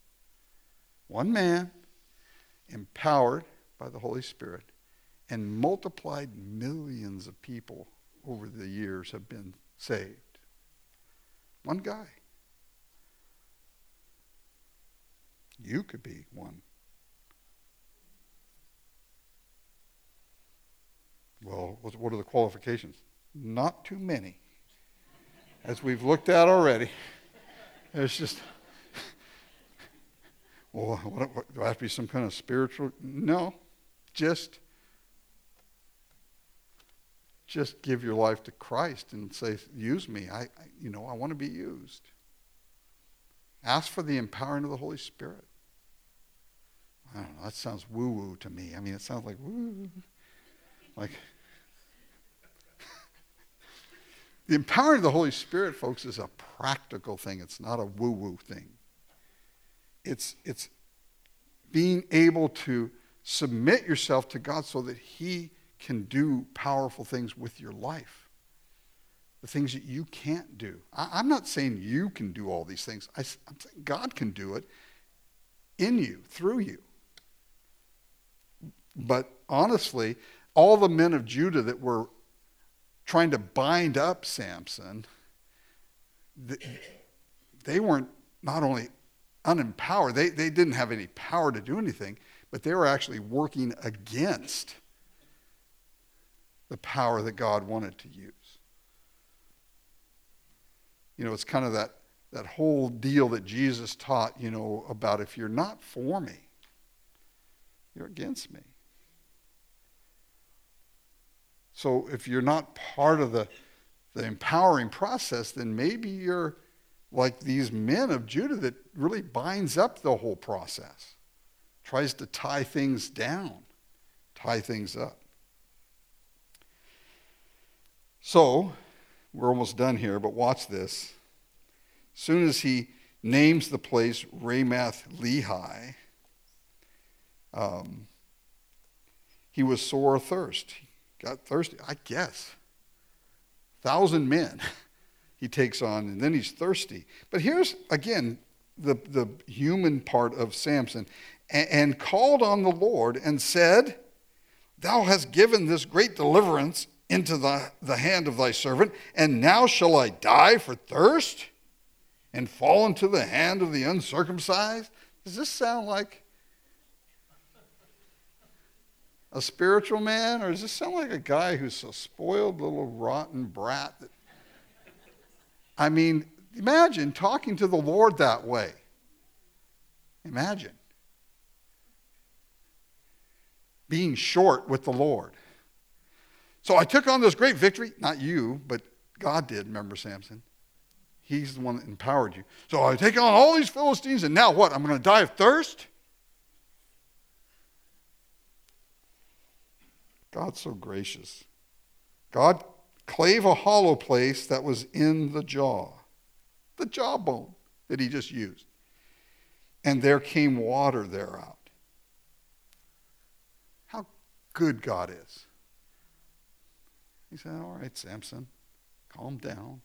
empowered by the Holy Spirit, and multiplied millions of people over the years have been saved. One guy. You could be one. Well, what are the qualifications? Not too many. As we've looked at already, there's just, well, what, do I have to be some kind of spiritual? No, just give your life to Christ and say, use me. I want to be used. Ask for the empowering of the Holy Spirit. I don't know, that sounds woo-woo to me. I mean, it sounds like woo. Like, the empowering of the Holy Spirit, folks, is a practical thing. It's not a woo-woo thing. It's being able to submit yourself to God so that he can do powerful things with your life. The things that you can't do. I'm not saying you can do all these things. I'm saying God can do it in you, through you. But honestly, all the men of Judah that were trying to bind up Samson, they weren't not only unempowered, they didn't have any power to do anything, but they were actually working against the power that God wanted to use. It's kind of that whole deal that Jesus taught, about if you're not for me, you're against me. So if you're not part of the empowering process, then maybe you're like these men of Judah that really binds up the whole process, tries to tie things down, tie things up. So, we're almost done here, but watch this. As soon as he names the place Ramath Lehi, he was sore athirst. He got thirsty, I guess. 1,000 men he takes on, and then he's thirsty. But here's, again, the human part of Samson. And called on the Lord and said, Thou hast given this great deliverance into the hand of thy servant, and now shall I die for thirst and fall into the hand of the uncircumcised? Does this sound like a spiritual man, or does this sound like a guy who's a spoiled little rotten brat? I mean, imagine talking to the Lord that way. Imagine being short with the Lord. So I took on this great victory. Not you, but God did, remember Samson. He's the one that empowered you. So I take on all these Philistines, and now what? I'm going to die of thirst? God's so gracious. God clave a hollow place that was in the jawbone that he just used. And there came water thereout. How good God is. He said, all right, Samson, calm down.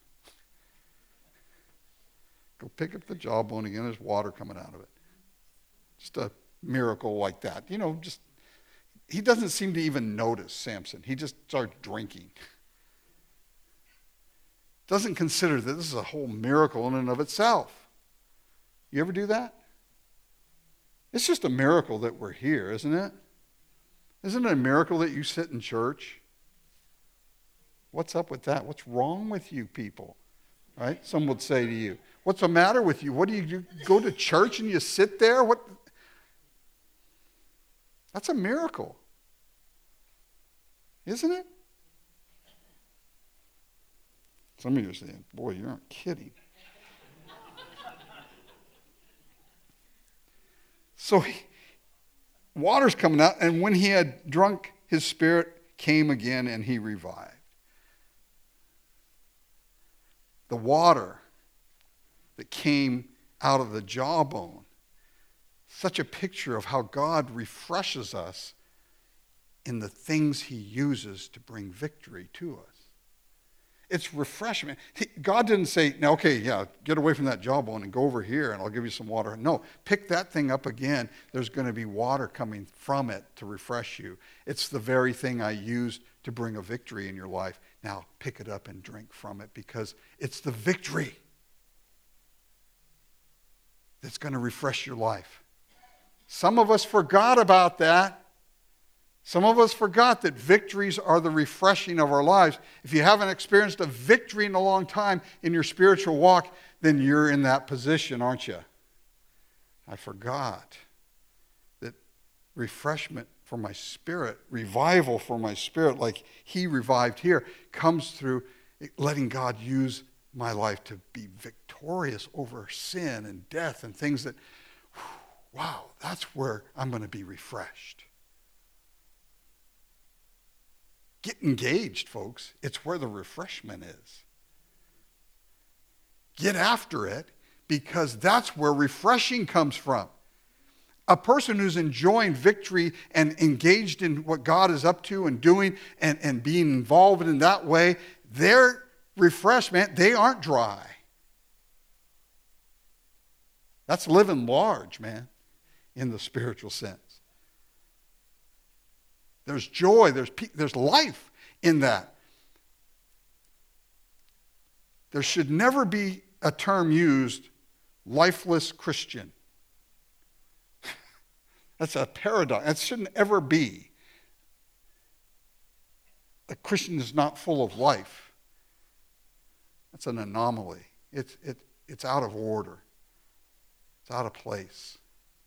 Go pick up the jawbone again. There's water coming out of it. Just a miracle like that. He doesn't seem to even notice Samson. He just starts drinking. Doesn't consider that this is a whole miracle in and of itself. You ever do that? It's just a miracle that we're here, isn't it? Isn't it a miracle that you sit in church? What's up with that? What's wrong with you people? Right? Some would say to you, what's the matter with you? What do you do? Go to church and you sit there? What? That's a miracle. Isn't it? Some of you are saying, boy, you aren't kidding. So water's coming out, and when he had drunk, his spirit came again, and he revived. The water that came out of the jawbone, such a picture of how God refreshes us in the things he uses to bring victory to us. It's refreshment. God didn't say, now, okay, yeah, get away from that jawbone and go over here and I'll give you some water. No, pick that thing up again. There's going to be water coming from it to refresh you. It's the very thing I used to bring a victory in your life. Now, pick it up and drink from it because it's the victory that's going to refresh your life. Some of us forgot about that. Some of us forgot that victories are the refreshing of our lives. If you haven't experienced a victory in a long time in your spiritual walk, then you're in that position, aren't you? I forgot that refreshment for my spirit, revival for my spirit, like he revived here, comes through letting God use my life to be victorious over sin and death and things that, wow, that's where I'm going to be refreshed. Get engaged, folks. It's where the refreshment is. Get after it because that's where refreshing comes from. A person who's enjoying victory and engaged in what God is up to and doing and being involved in that way, their refreshment, they aren't dry. That's living large, man, in the spiritual sense. There's joy, there's life in that. There should never be a term used, lifeless Christian. That's a paradox. That shouldn't ever be. A Christian is not full of life. That's an anomaly. It's out of order. It's out of place.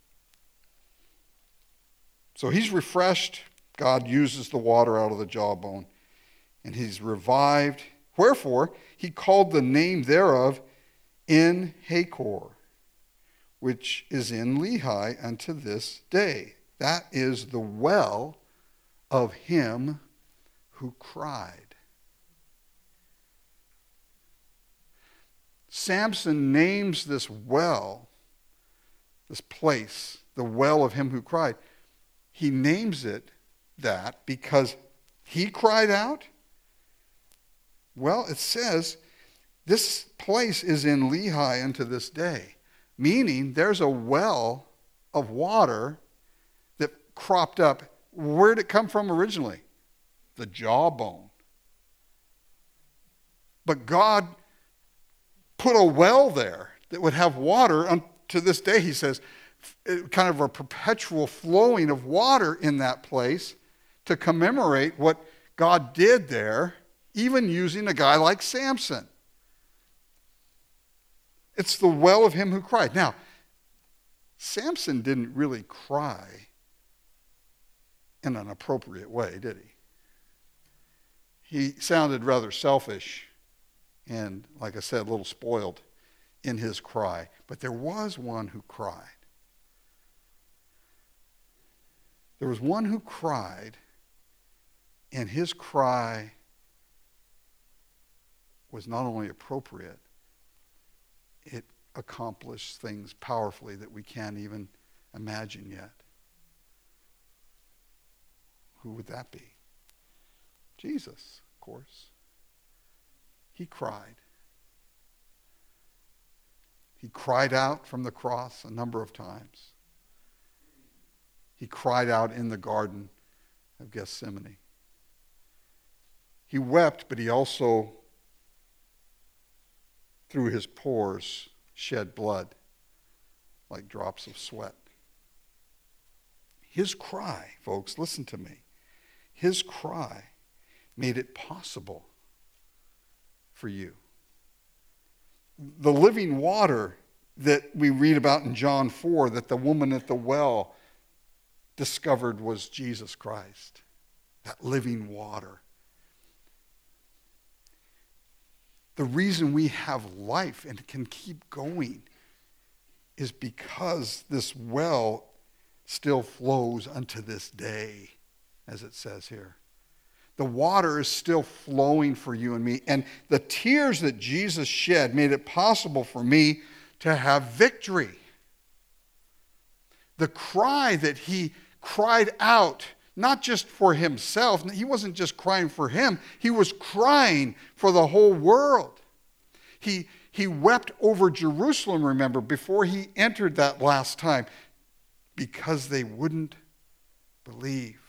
So he's refreshed. God uses the water out of the jawbone, and he's revived. Wherefore, he called the name thereof En Hakor, which is in Lehi unto this day. That is the well of him who cried. Samson names this well, this place, the well of him who cried. He names it that because he cried out? Well, it says this place is in Lehi unto this day, meaning there's a well of water that cropped up. Where did it come from originally? The jawbone. But God put a well there that would have water to this day, he says, kind of a perpetual flowing of water in that place to commemorate what God did there, even using a guy like Samson. It's the well of him who cried. Now, Samson didn't really cry in an appropriate way, did he? He sounded rather selfish and, like I said, a little spoiled in his cry. But there was one who cried. There was one who cried, and his cry was not only appropriate, it accomplished things powerfully that we can't even imagine yet. Who would that be? Jesus, of course. He cried. He cried out from the cross a number of times. He cried out in the Garden of Gethsemane. He wept, but he also, through his pores, shed blood like drops of sweat. His cry, folks, listen to me. His cry made it possible for you. The living water that we read about in John 4 that the woman at the well discovered was Jesus Christ. That living water. The reason we have life and can keep going is because this well still flows unto this day, as it says here. The water is still flowing for you and me. And the tears that Jesus shed made it possible for me to have victory. The cry that he cried out, not just for himself. He wasn't just crying for him. He was crying for the whole world. He wept over Jerusalem, remember, before he entered that last time, because they wouldn't believe.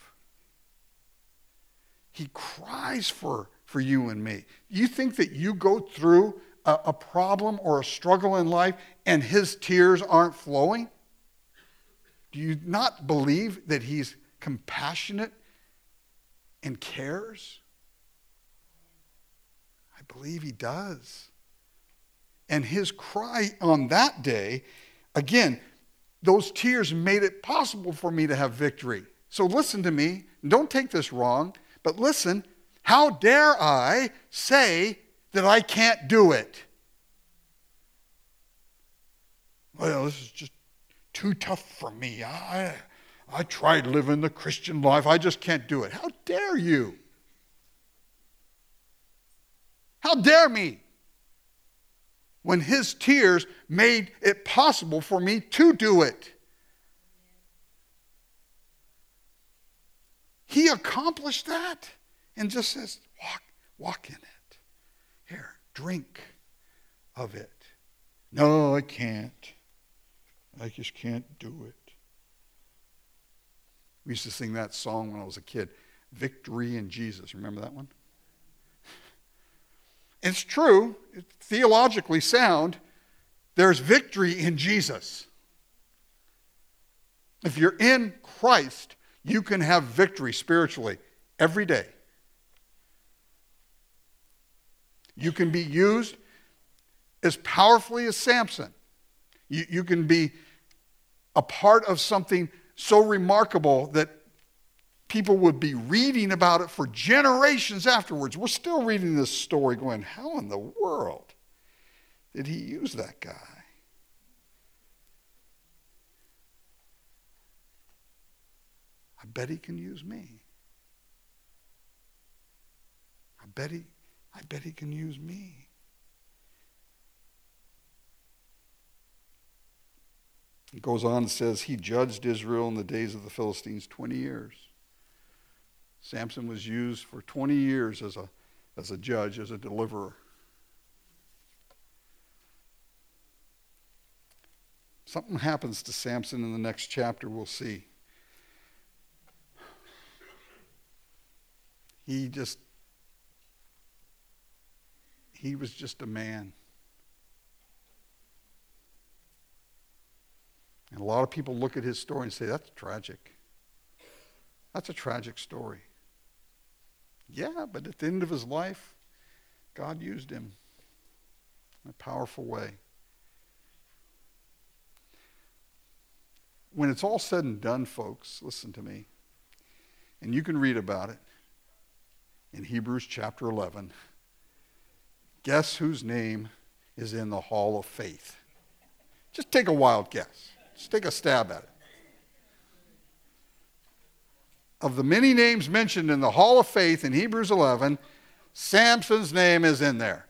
He cries for you and me. You think that you go through a problem or a struggle in life and his tears aren't flowing? Do you not believe that he's compassionate and cares? I believe he does. And his cry on that day, again, those tears made it possible for me to have victory. So listen to me. Don't take this wrong, but listen. How dare I say that I can't do it? Well, this is just too tough for me. I tried living the Christian life. I just can't do it. How dare you? How dare me? When his tears made it possible for me to do it. He accomplished that and just says, walk in it. Here, drink of it. No, I can't. I just can't do it. We used to sing that song when I was a kid, Victory in Jesus. Remember that one? It's true. It's theologically sound. There's victory in Jesus. If you're in Christ, you can have victory spiritually every day. You can be used as powerfully as Samson. You can be a part of something so remarkable that people would be reading about it for generations afterwards. We're still reading this story going, how in the world did he use that guy? I bet he can use me. I bet he can use me. It goes on and says, he judged Israel in the days of the Philistines 20 years. Samson was used for 20 years as a judge, as a deliverer. Something happens to Samson in the next chapter, we'll see. He was just a man. And a lot of people look at his story and say, that's tragic. That's a tragic story. Yeah, but at the end of his life, God used him in a powerful way. When it's all said and done, folks, listen to me, and you can read about it in Hebrews chapter 11. Guess whose name is in the hall of faith? Just take a wild guess. Just take a stab at it. Of the many names mentioned in the hall of faith in Hebrews 11, Samson's name is in there.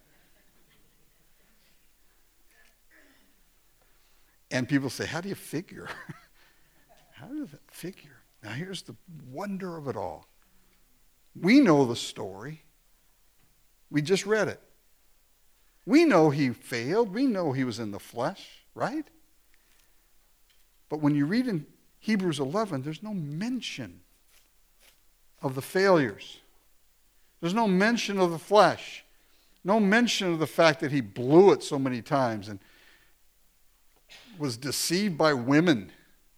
And people say, how do you figure? How does it figure? Now here's the wonder of it all. We know the story. We just read it. We know he failed. We know he was in the flesh, right? But when you read in Hebrews 11, there's no mention of the failures. There's no mention of the flesh. No mention of the fact that he blew it so many times and was deceived by women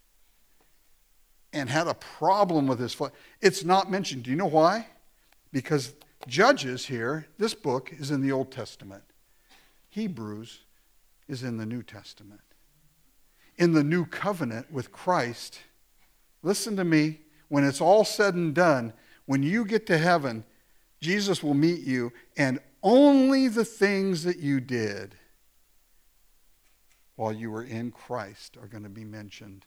and had a problem with his flesh. It's not mentioned. Do you know why? Because Judges here, this book is in the Old Testament. Hebrews is in the New Testament. In the new covenant with Christ, listen to me, when it's all said and done, when you get to heaven, Jesus will meet you, and only the things that you did while you were in Christ are going to be mentioned.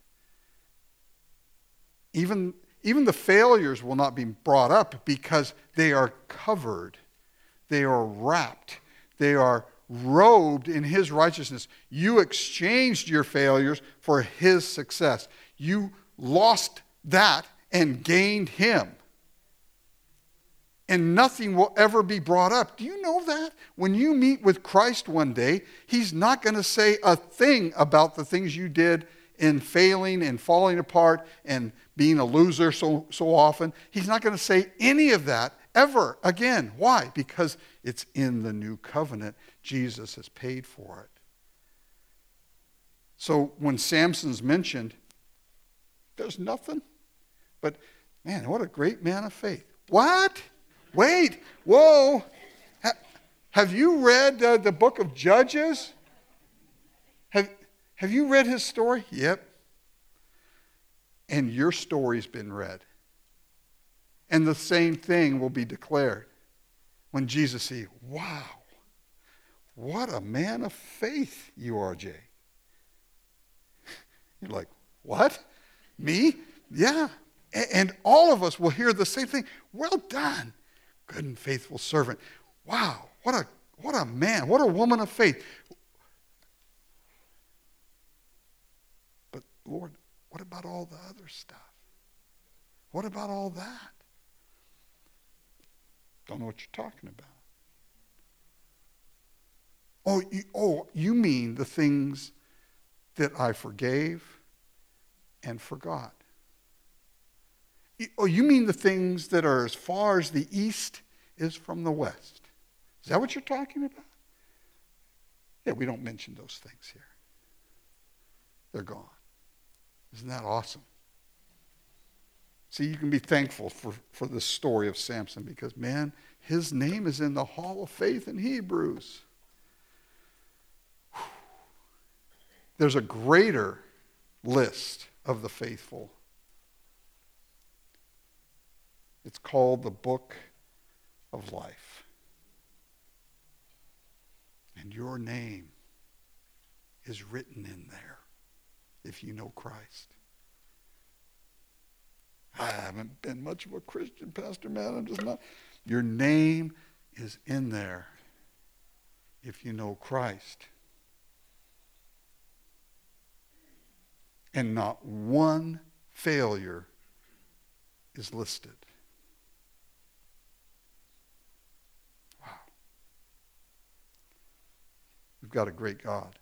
Even the failures will not be brought up because they are covered. They are wrapped. They are robed in his righteousness. You exchanged your failures for his success. You lost that and gained him. And nothing will ever be brought up. Do you know that? When you meet with Christ one day, he's not going to say a thing about the things you did in failing and falling apart and being a loser so often. He's not going to say any of that ever again. Why? Because it's in the new covenant. Jesus has paid for it. So when Samson's mentioned, there's nothing. But man, what a great man of faith. What? Wait, whoa. Have you read the book of Judges? Have you read his story? Yep. And your story's been read. And the same thing will be declared when Jesus sees, wow, what a man of faith you are, Jay. You're like, what? Me? Yeah. And all of us will hear the same thing. Well done, good and faithful servant. Wow, what a man, what a woman of faith. But Lord, what about all the other stuff? What about all that? Don't know what you're talking about. You mean the things that I forgave and forgot. Oh, you mean the things that are as far as the east is from the west. Is that what you're talking about? Yeah, we don't mention those things here. They're gone. Isn't that awesome? See, you can be thankful for the story of Samson because, man, his name is in the hall of faith in Hebrews. There's a greater list of the faithful. It's called the Book of Life. And your name is written in there if you know Christ. I haven't been much of a Christian, Pastor Matt. I'm just not. Your name is in there if you know Christ. And not one failure is listed. Wow. We've got a great God.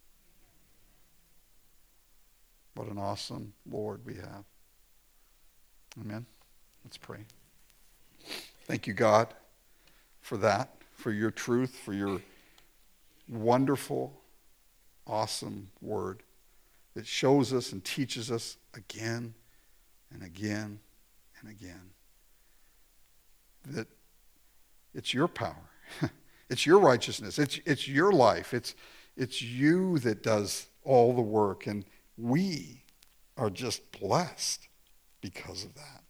What an awesome Lord we have. Amen. Let's pray. Thank you, God, for that, for your truth, for your wonderful, awesome word that shows us and teaches us again and again and again that It's your power. It's your righteousness. It's your life. It's you that does all the work, and we are just blessed because of that.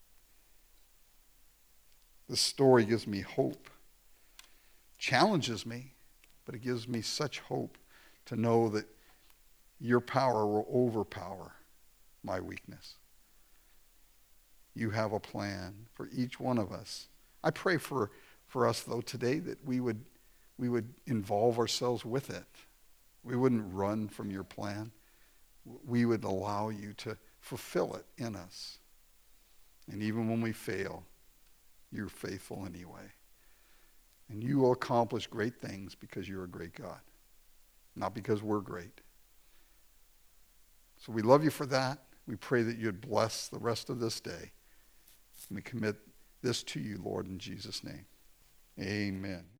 This story gives me hope, challenges me, but it gives me such hope to know that your power will overpower my weakness. You have a plan for each one of us. I pray for us, though, today that we would involve ourselves with it. We wouldn't run from your plan. We would allow you to fulfill it in us. And even when we fail, you're faithful anyway. And you will accomplish great things because you're a great God, not because we're great. So we love you for that. We pray that you'd bless the rest of this day. And we commit this to you, Lord, in Jesus' name. Amen.